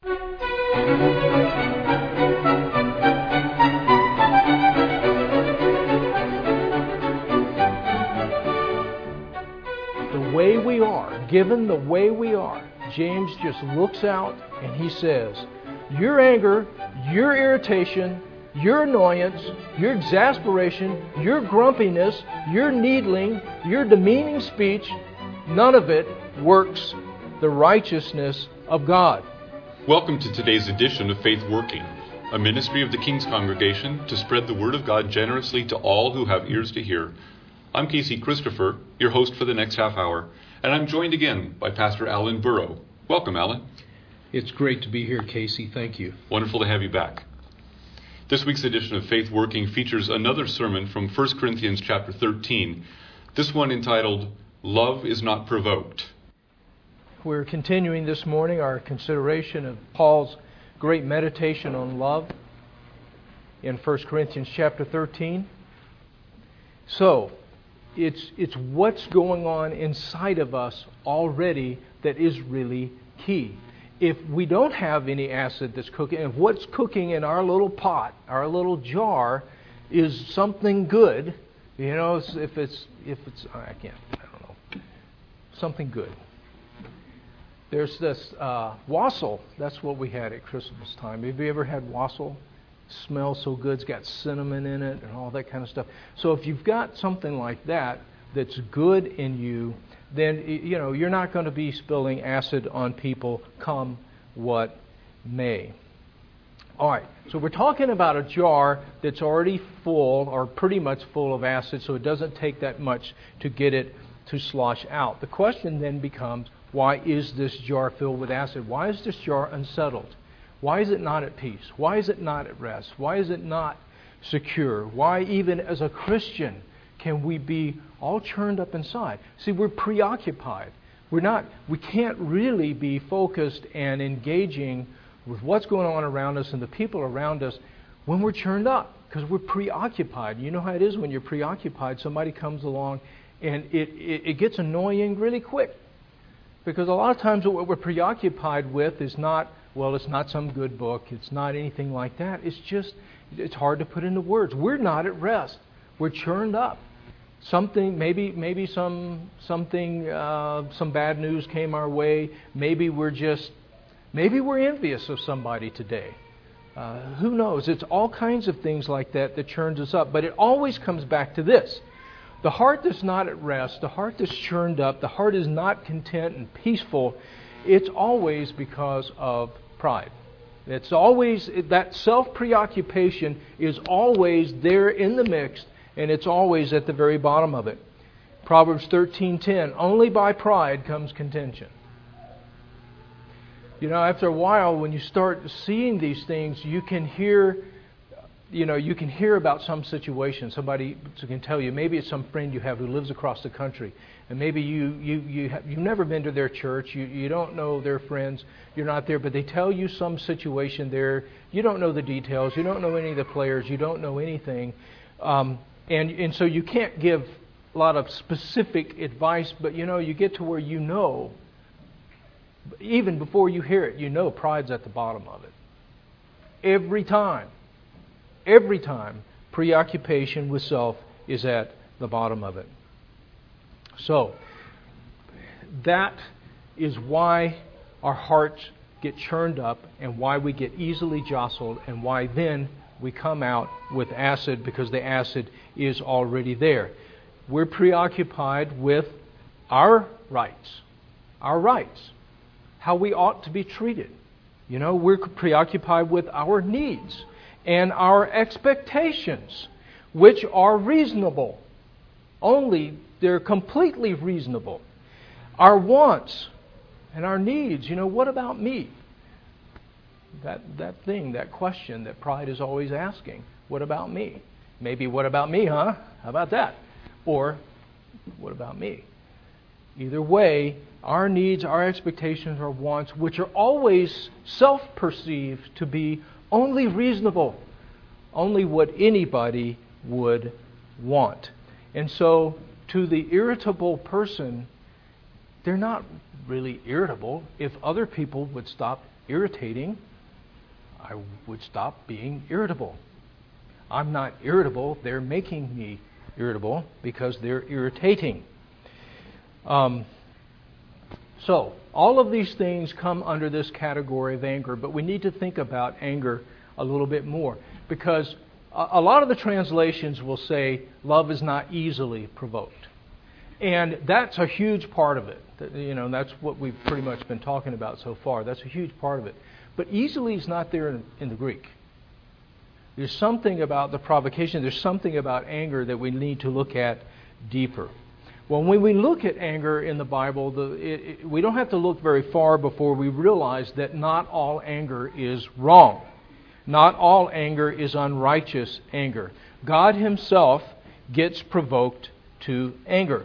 The way we are, given the way we are, James just looks out and he says, your anger, your irritation, your annoyance, your exasperation, your grumpiness, your needling, your demeaning speech, none of it works the righteousness of God. Welcome to today's edition of Faith Working, a ministry of the King's Congregation to spread the Word of God generously to all who have ears to hear. I'm Casey Christopher, your host for the next half hour, and I'm joined again by Pastor Alan Burrow. Welcome, Alan. It's great to be here, Casey. Thank you. Wonderful to have you back. This week's edition of Faith Working features another sermon from 1 Corinthians chapter 13, this one entitled, Love is Not Provoked. We're continuing this morning our consideration of Paul's great meditation on love in 1 Corinthians chapter 13. So, it's what's going on inside of us already that is really key. If we don't have any acid that's cooking, if what's cooking in our little pot, our little jar, is something good, you know, if it's I don't know, something good. There's this wassail. That's what we had at Christmas time. Have you ever had wassail? Smells so good. It's got cinnamon in it and all that kind of stuff. So if you've got something like that that's good in you, then you know you're not going to be spilling acid on people, come what may. All right. So we're talking about a jar that's already full, or pretty much full of acid, so it doesn't take that much to get it to slosh out. The question then becomes, why is this jar filled with acid? Why is this jar unsettled? Why is it not at peace? Why is it not at rest? Why is it not secure? Why, even as a Christian, can we be all churned up inside? See, we're preoccupied. We can't really be focused and engaging with what's going on around us and the people around us when we're churned up, because we're preoccupied. You know how it is when you're preoccupied. Somebody comes along and it gets annoying really quick. Because a lot of times what we're preoccupied with is not, well, it's not some good book. It's not anything like that. It's hard to put into words. We're not at rest. We're churned up. Something, maybe some bad news came our way. Maybe we're envious of somebody today. Who knows? It's all kinds of things like that churns us up. But it always comes back to this. The heart that's not at rest, the heart that's churned up, the heart is not content and peaceful, it's always because of pride. It's always, that self-preoccupation is always there in the mix, and it's always at the very bottom of it. Proverbs 13:10, only by pride comes contention. You know, after a while, when you start seeing these things, you can hear about some situation. Somebody can tell you, maybe it's some friend you have who lives across the country, and maybe you've never been to their church, you don't know their friends, you're not there, but they tell you some situation there, you don't know the details, you don't know any of the players, you don't know anything, and so you can't give a lot of specific advice, but you get to where even before you hear it, pride's at the bottom of it. Every time, preoccupation with self is at the bottom of it. So, that is why our hearts get churned up and why we get easily jostled and why then we come out with acid, because the acid is already there. We're preoccupied with our rights, how we ought to be treated. We're preoccupied with our needs and our expectations, which are reasonable. Only they're completely reasonable. Our wants and our needs. What about me? That question that pride is always asking. What about me? Maybe, what about me, huh? How about that? Or, what about me? Either way, our needs, our expectations, our wants, which are always self-perceived to be only reasonable, only what anybody would want. And so, to the irritable person, they're not really irritable if other people would stop irritating, I would stop being irritable. I'm not irritable, they're making me irritable because they're irritating. So, all of these things come under this category of anger, but we need to think about anger a little bit more, because a lot of the translations will say love is not easily provoked. And that's a huge part of it. That's what we've pretty much been talking about so far. That's a huge part of it. But easily is not there in the Greek. There's something about the provocation, there's something about anger that we need to look at deeper. Well, when we look at anger in the Bible, we don't have to look very far before we realize that not all anger is wrong. Not all anger is unrighteous anger. God Himself gets provoked to anger.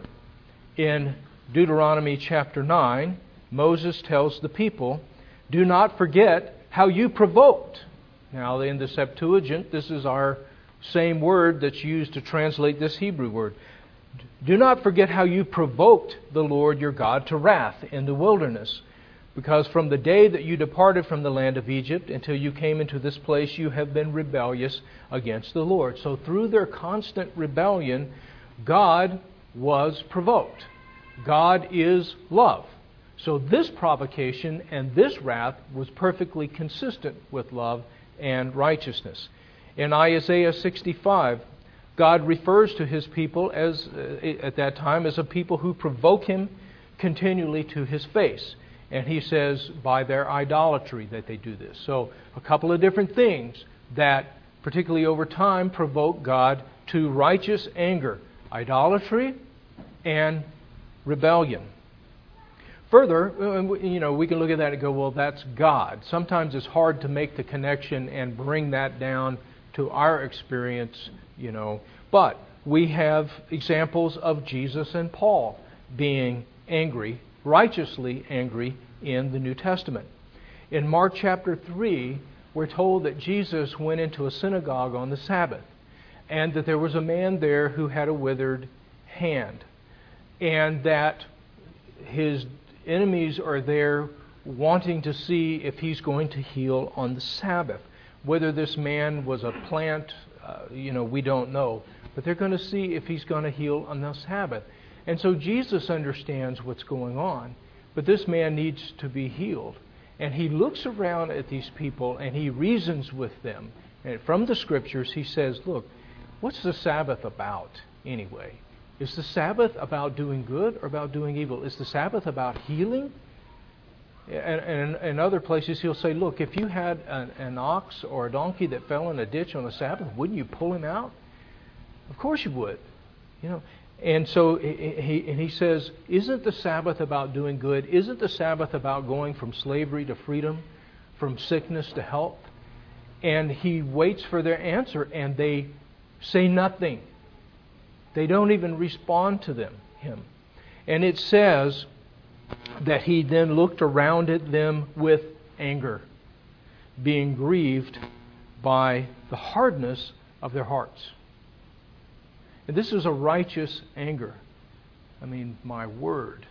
In Deuteronomy chapter 9, Moses tells the people, "Do not forget how you provoked." Now, in the Septuagint, this is our same word that's used to translate this Hebrew word. "Do not forget how you provoked the Lord your God to wrath in the wilderness. Because from the day that you departed from the land of Egypt until you came into this place, you have been rebellious against the Lord." So through their constant rebellion, God was provoked. God is love. So this provocation and this wrath was perfectly consistent with love and righteousness. In Isaiah 65, God refers to His people at that time as a people who provoke Him continually to His face. And He says by their idolatry that they do this. So a couple of different things that, particularly over time, provoke God to righteous anger: idolatry and rebellion. Further, we can look at that and go, well, that's God. Sometimes it's hard to make the connection and bring that down to our experience, But we have examples of Jesus and Paul being angry, righteously angry, in the New Testament. In Mark chapter 3, we're told that Jesus went into a synagogue on the Sabbath, and that there was a man there who had a withered hand, and that his enemies are there wanting to see if he's going to heal on the Sabbath. Whether this man was a plant, we don't know. But they're going to see if he's going to heal on the Sabbath. And so Jesus understands what's going on. But this man needs to be healed. And he looks around at these people and he reasons with them. And from the Scriptures he says, look, what's the Sabbath about anyway? Is the Sabbath about doing good or about doing evil? Is the Sabbath about healing? And in other places he'll say, look, if you had an ox or a donkey that fell in a ditch on the Sabbath, wouldn't you pull him out? Of course you would. And so he says, isn't the Sabbath about doing good? Isn't the Sabbath about going from slavery to freedom, from sickness to health? And he waits for their answer, and they say nothing. They don't even respond to him. And it says that he then looked around at them with anger, being grieved by the hardness of their hearts. And this is a righteous anger. My word.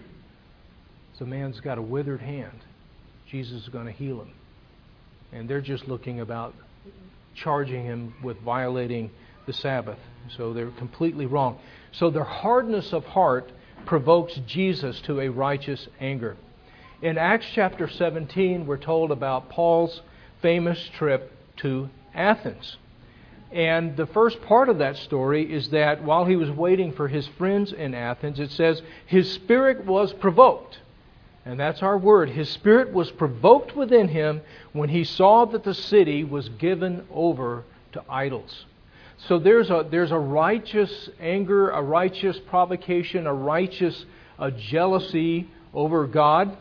So man's got a withered hand. Jesus is going to heal him. And they're just looking about charging him with violating the Sabbath. So they're completely wrong. So their hardness of heart provokes Jesus to a righteous anger. In Acts chapter 17, we're told about Paul's famous trip to Athens. And the first part of that story is that while he was waiting for his friends in Athens, it says his spirit was provoked. And that's our word. His spirit was provoked within him when he saw that the city was given over to idols. So there's a righteous anger, a righteous provocation, a righteous jealousy over God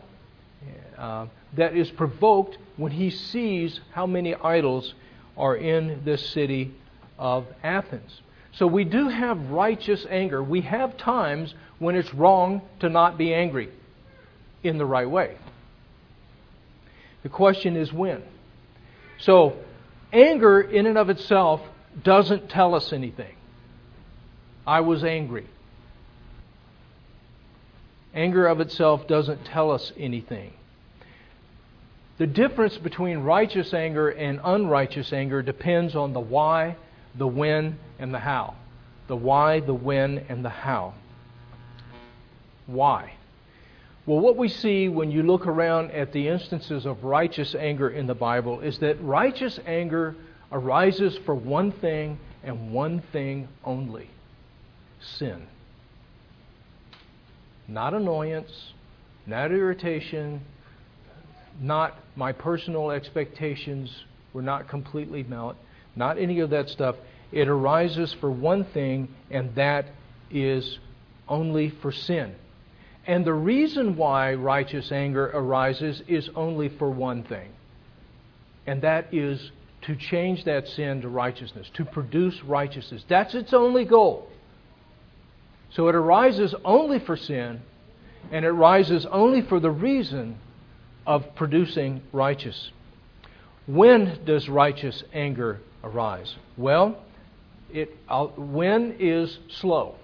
that is provoked when he sees how many idols are in this city of Athens. So we do have righteous anger. We have times when it's wrong to not be angry in the right way. The question is when. So anger in and of itself doesn't tell us anything. I was angry. Anger of itself doesn't tell us anything. The difference between righteous anger and unrighteous anger depends on the why, the when, and the how. The why, the when, and the how. Why? Well, what we see when you look around at the instances of righteous anger in the Bible is that righteous anger arises for one thing and one thing only: sin. Not annoyance, not irritation, not my personal expectations were not completely met, not any of that stuff. It arises for one thing, and that is only for sin. And the reason why righteous anger arises is only for one thing, and that is to change that sin to righteousness, to produce righteousness. That's its only goal. So it arises only for sin, and it arises only for the reason of producing righteous. When does righteous anger arise? Well, when is slow.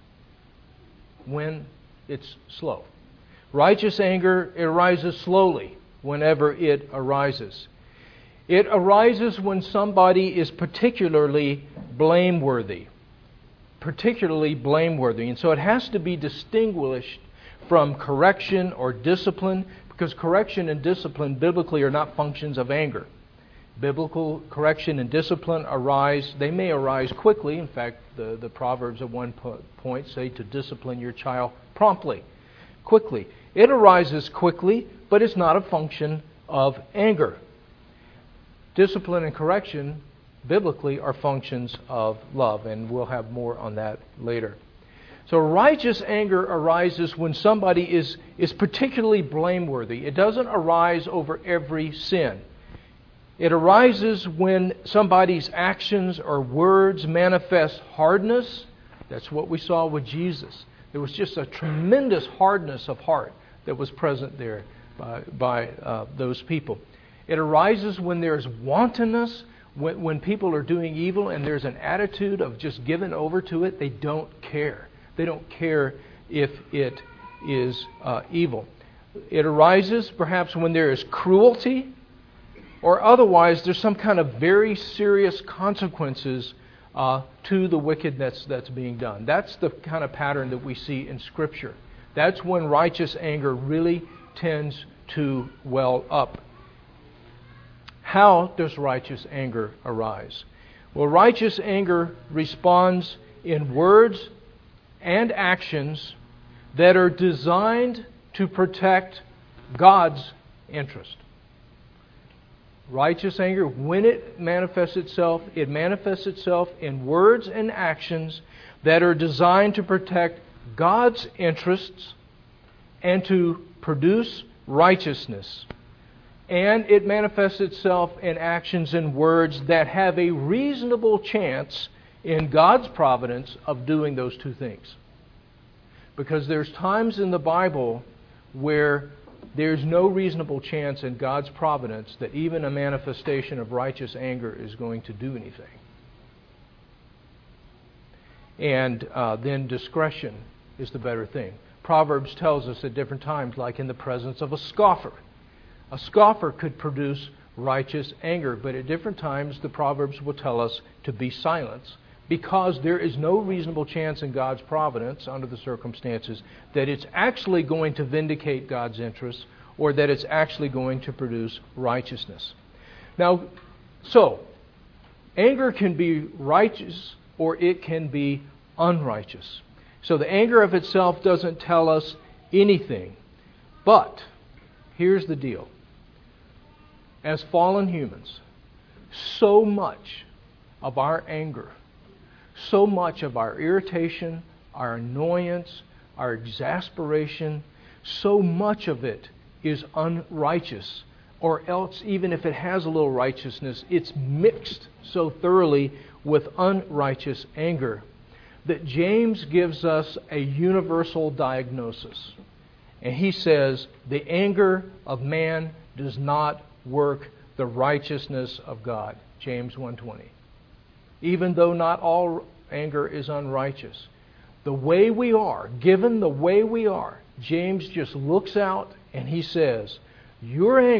When it's slow. Righteous anger arises slowly whenever it arises. It arises when somebody is particularly blameworthy. Particularly blameworthy. And so it has to be distinguished from correction or discipline, because correction and discipline biblically are not functions of anger. Biblical correction and discipline they may arise quickly. In fact, the Proverbs at one point say to discipline your child promptly, quickly. It arises quickly, but it's not a function of anger. Discipline and correction biblically are functions of love, and we'll have more on that later. So righteous anger arises when somebody is particularly blameworthy. It doesn't arise over every sin. It arises when somebody's actions or words manifest hardness. That's what we saw with Jesus. There was just a tremendous hardness of heart that was present there by those people. It arises when there's wantonness, when people are doing evil and there's an attitude of just giving over to it. They don't care. They don't care if it is evil. It arises perhaps when there is cruelty, or otherwise there's some kind of very serious consequences to the wickedness that's being done. That's the kind of pattern that we see in Scripture. That's when righteous anger really tends to well up. How does righteous anger arise? Well, righteous anger responds in words and actions that are designed to protect God's interest. Righteous anger, when it manifests itself in words and actions that are designed to protect God's interests and to produce righteousness. And it manifests itself in actions and words that have a reasonable chance in God's providence of doing those two things. Because there's times in the Bible where there's no reasonable chance in God's providence that even a manifestation of righteous anger is going to do anything. And then discretion is the better thing. Proverbs tells us at different times, like in the presence of a scoffer. A scoffer could produce righteous anger, but at different times the Proverbs will tell us to be silent, because there is no reasonable chance in God's providence, under the circumstances, that it's actually going to vindicate God's interests or that it's actually going to produce righteousness. Now, so, anger can be righteous or it can be unrighteous. So the anger of itself doesn't tell us anything. But, here's the deal. As fallen humans, so much of our anger, so much of our irritation, our annoyance, our exasperation, so much of it is unrighteous. Or else, even if it has a little righteousness, it's mixed so thoroughly with unrighteous anger that James gives us a universal diagnosis. And he says, the anger of man does not work the righteousness of God. James 1:20. Even though not all anger is unrighteous, the way we are, given the way we are, James just looks out and he says, your anger,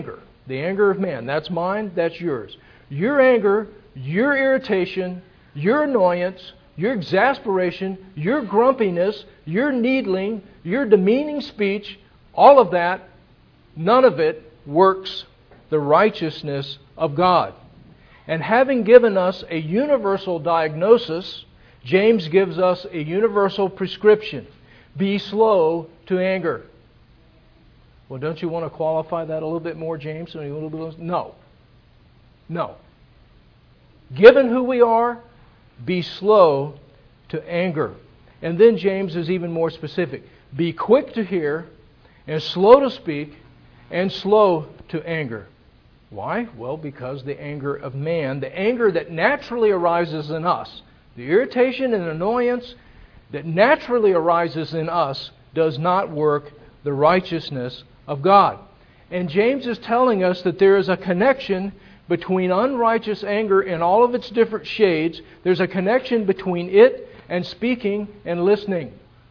The anger of man. That's mine, that's yours. Your anger, your irritation, your annoyance, your exasperation, your grumpiness, your needling, your demeaning speech, all of that, none of it works the righteousness of God. And having given us a universal diagnosis, James gives us a universal prescription. Be slow to anger. Well, don't you want to qualify that a little bit more, James? No. No. Given who we are, be slow to anger. And then James is even more specific. Be quick to hear, and slow to speak, and slow to anger. Why? Well, because the anger of man, the anger that naturally arises in us, the irritation and annoyance that naturally arises in us, does not work the righteousness of God. And James is telling us that there is a connection between unrighteous anger in all of its different shades. There's a connection between it and speaking and listening.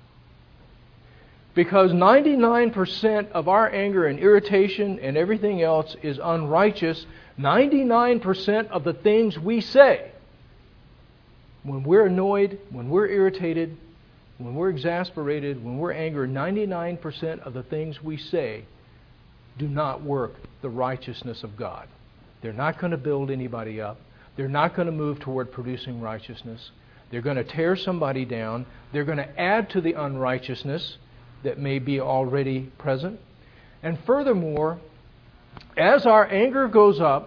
Because 99% of our anger and irritation and everything else is unrighteous. 99% of the things we say, when we're annoyed, when we're irritated, when we're exasperated, when we're angry, 99% of the things we say do not work the righteousness of God. They're not going to build anybody up. They're not going to move toward producing righteousness. They're going to tear somebody down. They're going to add to the unrighteousness that may be already present. And furthermore, as our anger goes up,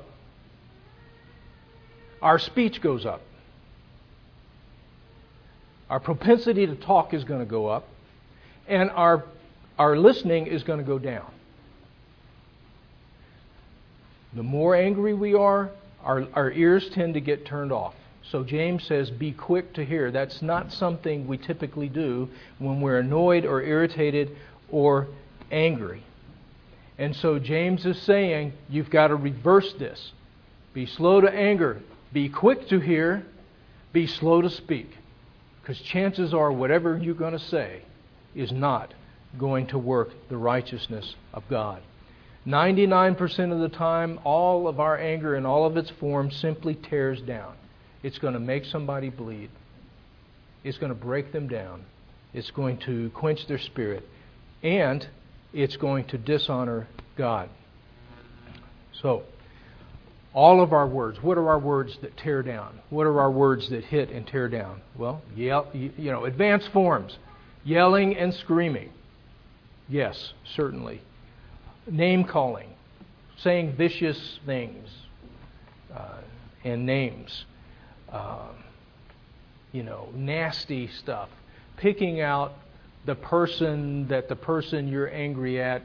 our speech goes up. Our propensity to talk is going to go up, and our listening is going to go down. The more angry we are, our ears tend to get turned off. So James says, be quick to hear. That's not something we typically do when we're annoyed or irritated or angry. And so James is saying, you've got to reverse this. Be slow to anger. Be quick to hear. Be slow to speak. Because chances are whatever you're going to say is not going to work the righteousness of God. 99% of the time, all of our anger in all of its forms simply tears down. It's going to make somebody bleed. It's going to break them down. It's going to quench their spirit. And it's going to dishonor God. So, all of our words, what are our words that tear down? What are our words that hit and tear down? Well, advanced forms. Yelling and screaming. Yes, certainly. Name calling. Saying vicious things and names. Nasty stuff. Picking out the person you're angry at,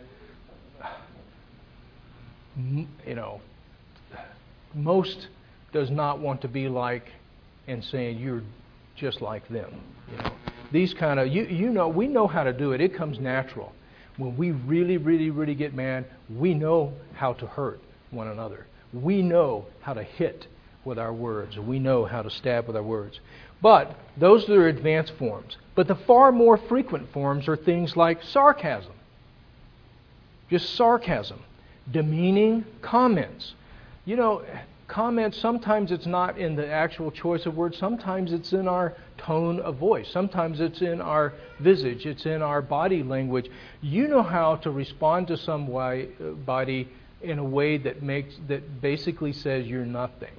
most does not want to be like, and saying you're just like them. These kind of, we know how to do it. It comes natural. When we really, really, really get mad, we know how to hurt one another. We know how to hit with our words. We know how to stab with our words. But those are advanced forms. But the far more frequent forms are things like sarcasm. Just sarcasm. Demeaning comments. Comments, sometimes it's not in the actual choice of words. Sometimes it's in our tone of voice. Sometimes it's in our visage. It's in our body language. You know how to respond to somebody in a way that basically says you're nothing.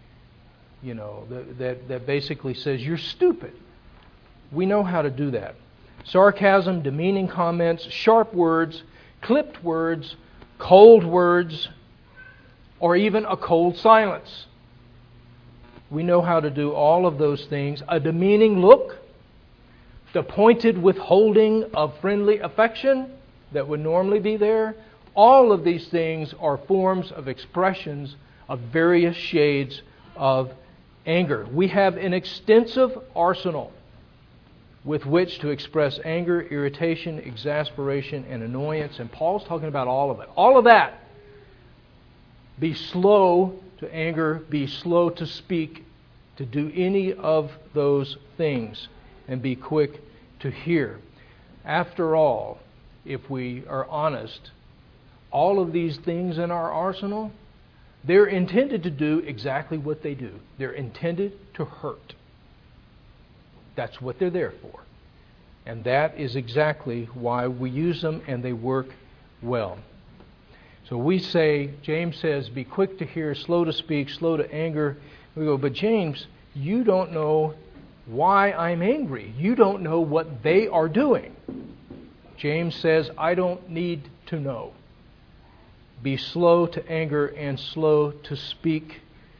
That basically says you're stupid. We know how to do that. Sarcasm, demeaning comments, sharp words, clipped words, cold words, or even a cold silence. We know how to do all of those things. A demeaning look, the pointed withholding of friendly affection that would normally be there. All of these things are forms of expressions of various shades of anger. We have an extensive arsenal with which to express anger, irritation, exasperation, and annoyance. And Paul's talking about all of it. All of that. Be slow to anger, be slow to speak, to do any of those things, and be quick to hear. After all, if we are honest, all of these things in our arsenal, they're intended to do exactly what they do. They're intended to hurt. That's what they're there for. And that is exactly why we use them, and they work well. So we say, James says, be quick to hear, slow to speak, slow to anger. We go, but James, you don't know why I'm angry. You don't know what they are doing. James says, I don't need to know. Be slow to anger and slow to speak.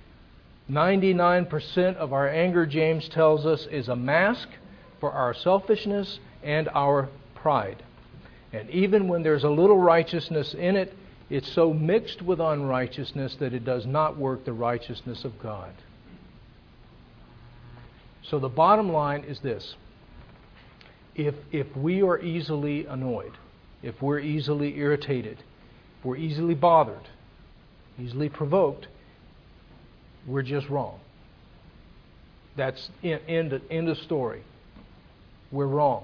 99% of our anger, James tells us, is a mask for our selfishness and our pride. And even when there's a little righteousness in it, it's so mixed with unrighteousness that it does not work the righteousness of God. So the bottom line is this. If we are easily annoyed, if we're easily irritated, if we're easily bothered, easily provoked, we're just wrong. That's end of story. We're wrong.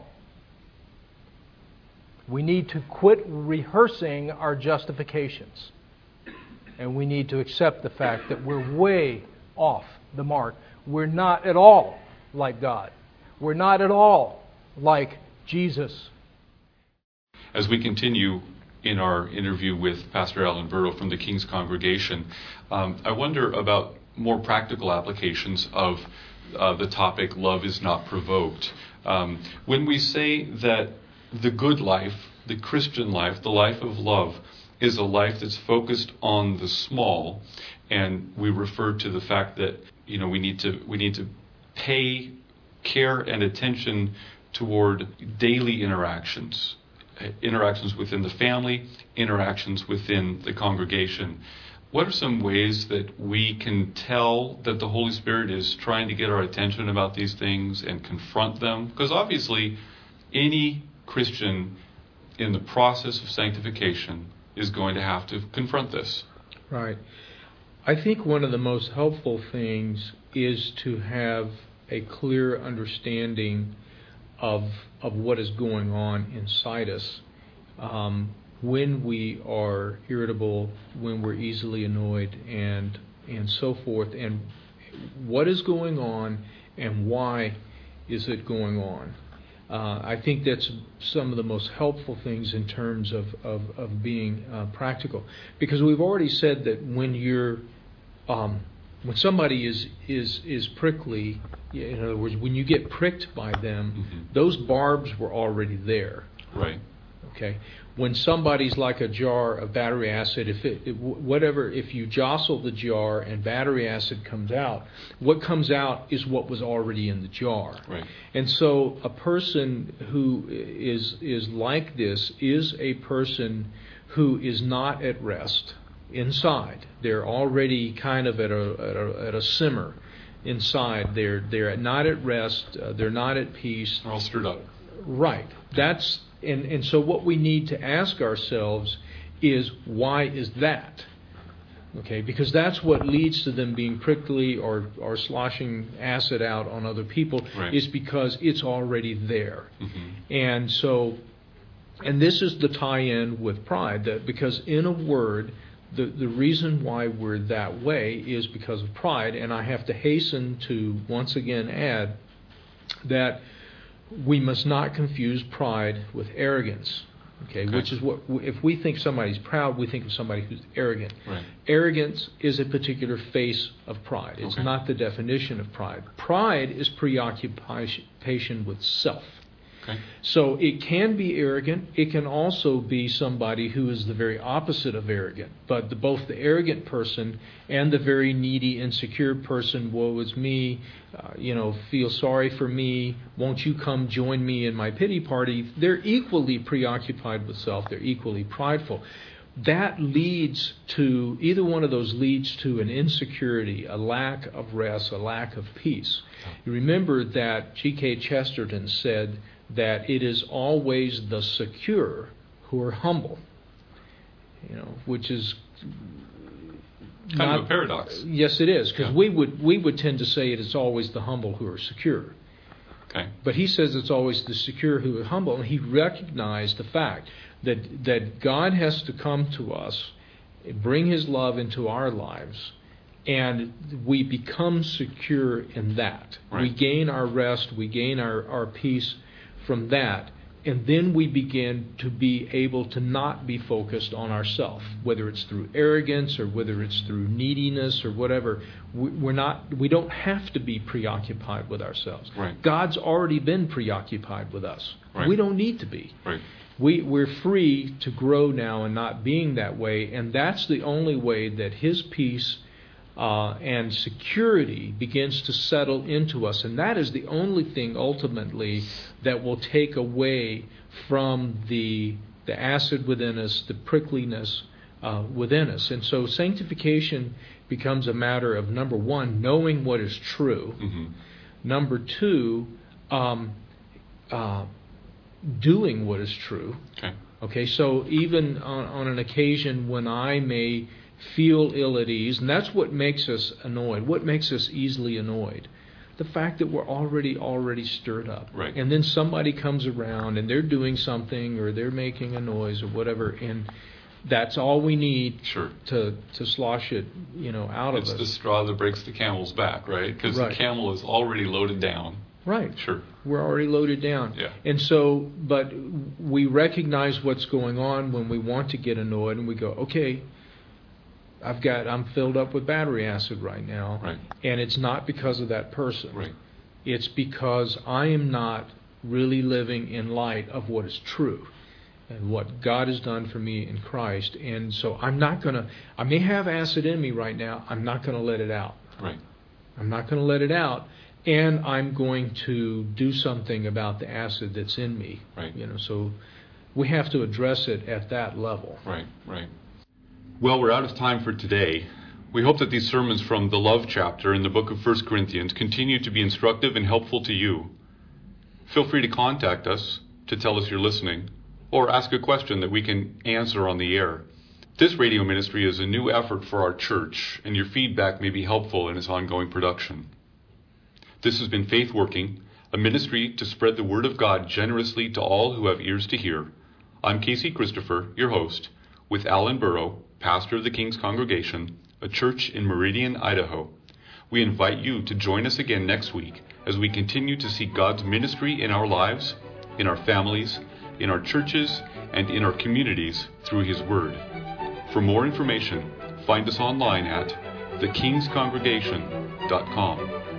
We need to quit rehearsing our justifications. And we need to accept the fact that we're way off the mark. We're not at all like God. We're not at all like Jesus. As we continue in our interview with Pastor Alan Burrow from the King's Congregation, I wonder about more practical applications of the topic, love is not provoked. When we say that the good life, the Christian life, the life of love, is a life that's focused on the small, and we refer to the fact that we need to pay care and attention toward daily interactions within the family, interactions within the congregation. What are some ways that we can tell that the Holy Spirit is trying to get our attention about these things and confront them? Because obviously, any Christian in the process of sanctification is going to have to confront this. Right. I think one of the most helpful things is to have a clear understanding of what is going on inside us when we are irritable, when we're easily annoyed, and so forth, and what is going on and why is it going on. I think that's some of the most helpful things in terms of being practical, because we've already said that when somebody is prickly, in other words, when you get pricked by them, those barbs were already there. Right. Okay. When somebody's like a jar of battery acid, if you jostle the jar and battery acid comes out, what comes out is what was already in the jar. Right. And so a person who is like this is a person who is not at rest inside. They're already kind of at a simmer inside. They're not at rest. They're not at peace. They're all stirred up. Right. That's and so what we need to ask ourselves is, why is that? Okay, because that's what leads to them being prickly or sloshing acid out on other people, right, is because it's already there. Mm-hmm. And this is the tie-in with pride, that because in a word, the reason why we're that way is because of pride. And I have to hasten to once again add that we must not confuse pride with arrogance. Okay, which is what, if we think somebody's proud, we think of somebody who's arrogant. Right. Arrogance is a particular face of pride. It's not the definition of pride. Pride is preoccupation with self. Okay. So it can be arrogant. It can also be somebody who is the very opposite of arrogant. But both the arrogant person and the very needy, insecure person, woe is me, feel sorry for me, won't you come join me in my pity party, they're equally preoccupied with self. They're equally prideful. That leads to, either one of those leads to an insecurity, a lack of rest, a lack of peace. You remember that G.K. Chesterton said that it is always the secure who are humble, which is kind of a paradox. Yes, it is, because we would tend to say it is always the humble who are secure. Okay. But he says it's always the secure who are humble, and he recognized the fact that God has to come to us, bring his love into our lives, and we become secure in that. Right. We gain our rest, we gain our peace from that, and then we begin to be able to not be focused on ourselves, whether it's through arrogance or whether it's through neediness or whatever. We don't have to be preoccupied with ourselves. Right. God's already been preoccupied with us. Right. We don't need to be. Right. We're free to grow now in not being that way, and that's the only way that his peace and security begins to settle into us. And that is the only thing ultimately that will take away from the acid within us, the prickliness within us. And so sanctification becomes a matter of, number one, knowing what is true. Mm-hmm. Number two, doing what is true. Okay. Okay, so even on an occasion when I may feel ill at ease, and that's what makes us annoyed. What makes us easily annoyed? The fact that we're already stirred up. Right. And then somebody comes around and they're doing something or they're making a noise or whatever, and that's all we need Sure. to slosh it, out of It's us. the straw that breaks the camel's back, right? Because Right. the camel is already loaded down. Right. Sure. We're already loaded down. Yeah. And so, but we recognize what's going on when we want to get annoyed, and we go, okay, I'm filled up with battery acid right now. Right. And it's not because of that person. Right. It's because I am not really living in light of what is true and what God has done for me in Christ. And so I may have acid in me right now, I'm not going to let it out. Right. I'm not going to let it out, and I'm going to do something about the acid that's in me. Right. So we have to address it at that level. Right. Right. Well, we're out of time for today. We hope that these sermons from the love chapter in the book of 1 Corinthians continue to be instructive and helpful to you. Feel free to contact us to tell us you're listening, or ask a question that we can answer on the air. This radio ministry is a new effort for our church, and your feedback may be helpful in its ongoing production. This has been Faith Working, a ministry to spread the word of God generously to all who have ears to hear. I'm Casey Christopher, your host, with Alan Burrow, pastor of the King's Congregation, a church in Meridian, Idaho. We invite you to join us again next week as we continue to see God's ministry in our lives, in our families, in our churches, and in our communities through His Word. For more information, find us online at thekingscongregation.com.